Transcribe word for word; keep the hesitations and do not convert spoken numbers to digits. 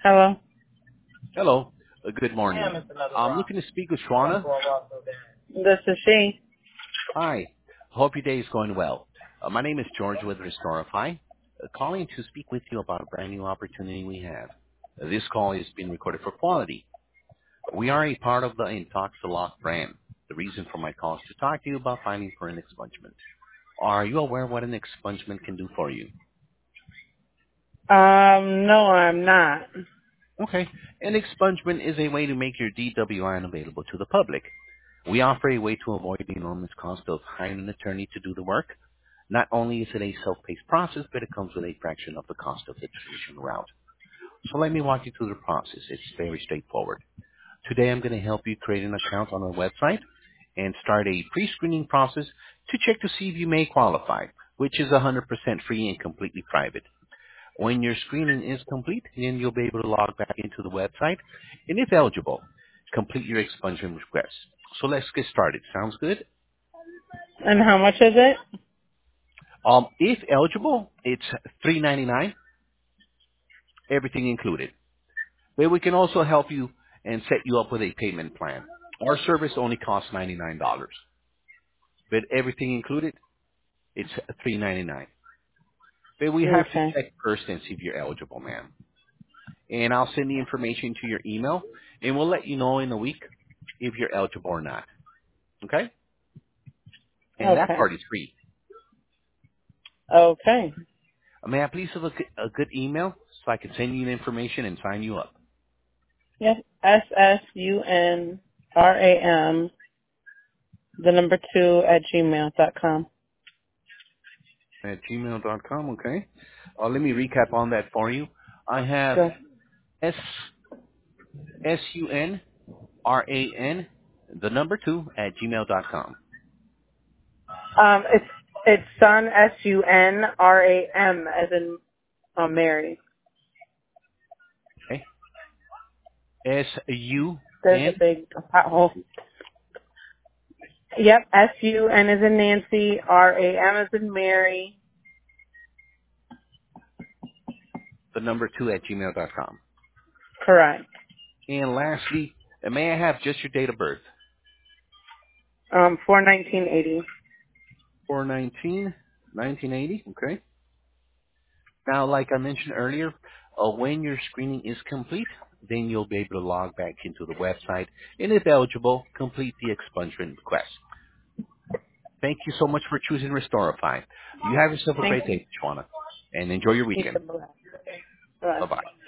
Hello? Hello. Uh, Good Yeah, morning. it's another I'm rock. looking to speak with I gotta Shauna. go around so bad. This is she. Hi. Hope your day is going well. Uh, my name is George with Restorify, uh, calling to speak with you about a brand new opportunity we have. Uh, this call is being recorded for quality. We are a part of the Intoxalock brand. The reason for my call is to talk to you about filing for an expungement. Are you aware what an expungement can do for you? Um, no, I'm not. Okay. An expungement is a way to make your D W I unavailable to the public. We offer a way to avoid the enormous cost of hiring an attorney to do the work. Not only is it a self-paced process, but it comes with a fraction of the cost of the traditional route. So let me walk you through the process. It's very straightforward. Today I'm going to help you create an account on our website and start a pre-screening process to check to see if you may qualify, which is one hundred percent free and completely private. When your screening is complete, then you'll be able to log back into the website, and if eligible, complete your expungement request. So let's get started. Sounds good? And how much is it? Um, if eligible, it's three ninety-nine, everything included. But we can also help you and set you up with a payment plan. Our service only costs ninety-nine dollars, but everything included, it's three ninety-nine. But we have to Okay. check first and see if you're eligible, ma'am. And I'll send the information to your email, and we'll let you know in a week if you're eligible or not. Okay? And that Okay. part is free. Okay. Uh, May I please have a, good- a good email so I can send you the information and sign you up? Yes. S S U N R A M, the number two at gmail dot com. At gmail dot com, okay? Uh, let me recap on that for you. I have Sure. S S U N R A N, the number two at gmail dot com. Um, it's, it's Sun, S U N R A M, as in, uh, Mary. Okay? S U There's a N, big pothole. Yep. S U N as in Nancy, R A M as in Mary. the number two at gmail dot com. Correct. And lastly, uh, may I have just your date of birth? Um, four nineteen eighty. four nineteen nineteen eighty, okay? Now, like I mentioned earlier, uh, when your screening is complete, then you'll be able to log back into the website and, if eligible, complete the expungement request. Thank you so much for choosing Restorify. You have yourself a Thank great you. day, Shawana, and enjoy your You weekend. should bless. Bless. Bye-bye.